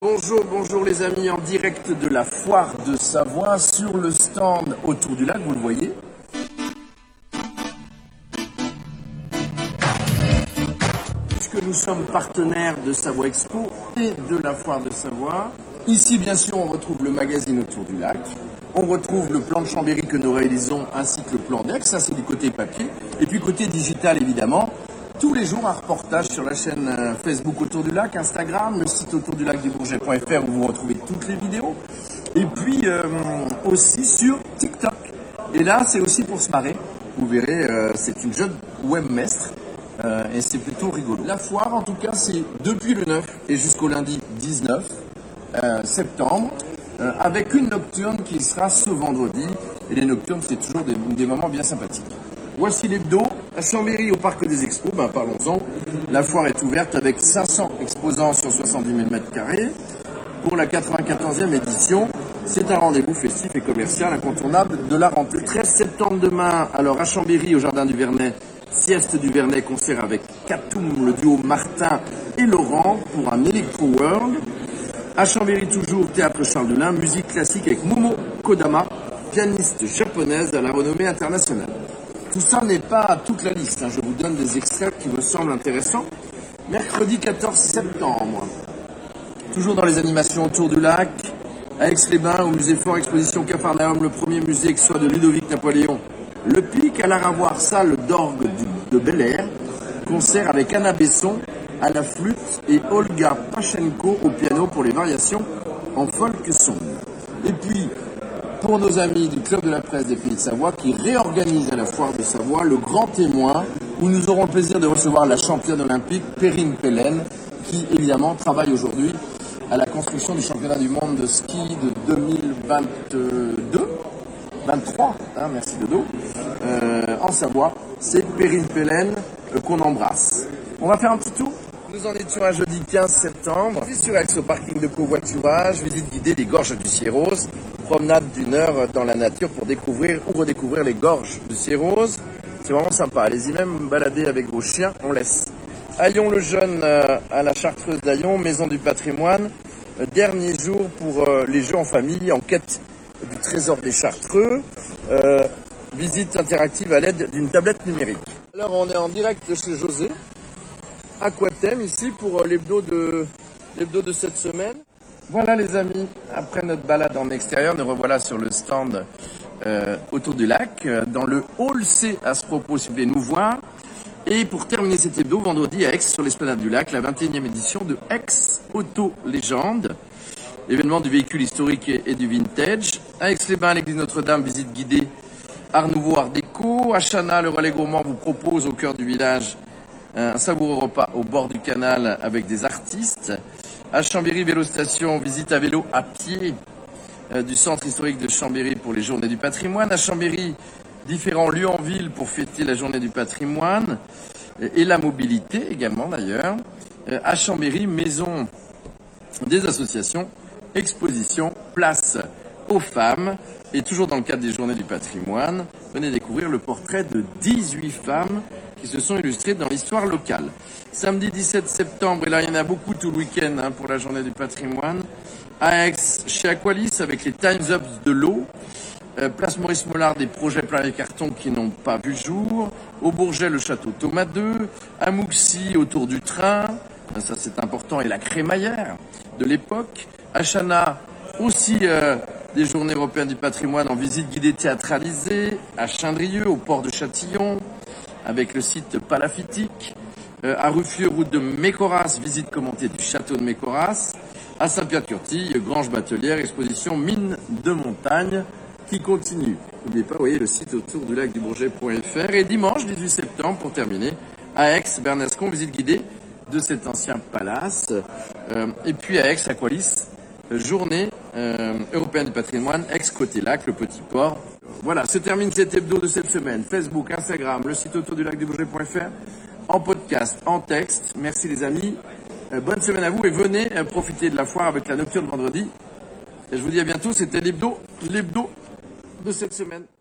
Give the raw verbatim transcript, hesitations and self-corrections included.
bonjour, bonjour les amis, en direct de la foire de Savoie, sur le stand autour du lac, vous le voyez. Puisque nous sommes partenaires de Savoie Expo et de la foire de Savoie. Ici, bien sûr, on retrouve le magazine autour du lac. On retrouve le plan de Chambéry que nous réalisons, ainsi que le plan d'Aix, ça c'est du côté papier. Et puis côté digital, évidemment, tous les jours un reportage sur la chaîne Facebook Autour du Lac, Instagram, le site autour du lac du bourget point f r où vous retrouvez toutes les vidéos. Et puis euh, aussi sur TikTok. Et là, c'est aussi pour se marrer. Vous verrez, euh, c'est une jeune webmestre euh, et c'est plutôt rigolo. La foire, en tout cas, c'est depuis le neuf et jusqu'au lundi dix-neuf euh, septembre. Euh, avec une nocturne qui sera ce vendredi. Et les nocturnes, c'est toujours des, des moments bien sympathiques. Voici l'hebdo. À Chambéry, au Parc des Expos, ben parlons-en. La foire est ouverte avec cinq cents exposants sur soixante-dix mille mètres carrés. Pour la quatre-vingt-quatorzième édition, c'est un rendez-vous festif et commercial incontournable de la rentrée. treize septembre demain, alors à Chambéry, au Jardin du Vernet, sieste du Vernet, concert avec Katoum, le duo Martin et Laurent pour un Electro World. À Chambéry toujours, théâtre Charles Delin, musique classique avec Momo Kodama, pianiste japonaise à la renommée internationale. Tout ça n'est pas toute la liste, hein. Je vous donne des extraits qui me semblent intéressants. Mercredi quatorze septembre, toujours dans les animations autour du lac, à Aix-les-Bains, au musée Fort Exposition Capharnaüm, le premier musée que soit de Ludovic Napoléon. Le Pic, à l'art à voir, salle d'orgue de Bel Air, concert avec Anna Besson à la flûte et Olga Pachenko au piano pour les variations en folk song. Et puis, pour nos amis du Club de la Presse des Pays de Savoie qui réorganise à la foire de Savoie le grand témoin où nous aurons le plaisir de recevoir la championne olympique Perrine Pellen qui évidemment travaille aujourd'hui à la construction du championnat du monde de ski de deux mille vingt-deux vingt-trois, hein, merci Dodo, euh, en Savoie. C'est Perrine Pellen euh, qu'on embrasse. On va faire un petit tour. Nous en étions un jeudi quinze septembre, sur Aix au parking de covoiturage, visite guidée des gorges du Sierrose, promenade d'une heure dans la nature pour découvrir ou redécouvrir les gorges du Sierrose. C'est vraiment sympa, allez-y même balader avec vos chiens, on laisse. Aillon le Jeune euh, à la Chartreuse d'Aillon, maison du patrimoine, euh, dernier jour pour euh, les jeux en famille, en quête du trésor des Chartreux, euh, visite interactive à l'aide d'une tablette numérique. Alors on est en direct chez José. Aquathème ici pour l'hebdo de, l'hebdo de cette semaine. Voilà les amis, après notre balade en extérieur, nous revoilà sur le stand euh, autour du lac, euh, dans le hall C à ce propos si vous voulez nous voir. Et pour terminer cet hebdo, vendredi à Aix sur l'esplanade du lac, la vingt et unième édition de Aix Auto Légende, événement du véhicule historique et, et du vintage. À Aix-les-Bains, l'église Notre-Dame, visite guidée Art Nouveau, Art Déco. À Chana, le relais gourmand vous propose au cœur du village un savoureux repas au bord du canal avec des artistes. À Chambéry, vélo station, visite à vélo à pied euh, du centre historique de Chambéry pour les journées du patrimoine. À Chambéry, différents lieux en ville pour fêter la journée du patrimoine euh, et la mobilité également d'ailleurs. Euh, à Chambéry, maison des associations, exposition, place aux femmes. Et toujours dans le cadre des journées du patrimoine, venez découvrir le portrait de dix-huit femmes qui se sont illustrées dans l'histoire locale. Samedi dix-sept septembre, et là il y en a beaucoup tout le week-end hein, pour la journée du patrimoine, à Aix, chez Aqualis, avec les Times Up de l'eau, euh, place Maurice Mollard, des projets plein les cartons qui n'ont pas vu jour, au Bourget, le château Thomas deux, à Mouxy, autour du train, ça c'est important, et la crémaillère de l'époque, à Chana, aussi euh, des journées européennes du patrimoine en visite guidée théâtralisée, à Chindrieux, au port de Châtillon, avec le site Palafitique, euh, à Ruffieux, route de Mécoras, visite commentée du château de Mécoras, à Saint-Pierre-de-Curtille, Grange Batelière, exposition mine de montagne qui continue. N'oubliez pas, vous voyez le site autour du lac du bourget point f r. Et dimanche dix-huit septembre, pour terminer, à Aix, Bernascon, visite guidée de cet ancien palace. Euh, et puis à Aix, Aqualis, journée euh, européenne du patrimoine, Aix côté lac, le petit port. Voilà, se termine cet hebdo de cette semaine. Facebook, Instagram, le site autour du lac du bourget point f r, en podcast, en texte. Merci les amis. Euh, bonne semaine à vous et venez euh, profiter de la foire avec la nocturne vendredi. Et je vous dis à bientôt, c'était l'hebdo, l'hebdo de cette semaine.